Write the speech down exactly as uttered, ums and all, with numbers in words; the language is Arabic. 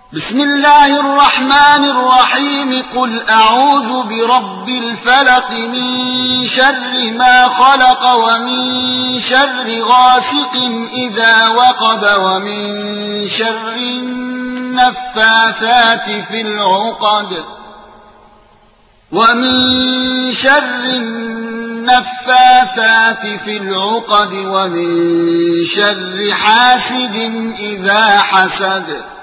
بسم الله الرحمن الرحيم قل أعوذ برب الفلق من شر ما خلق ومن شر غاسق إذا وقب ومن شر النفاثات في العقد ومن شر النفاثات في العقد ومن شر حاسد إذا حسد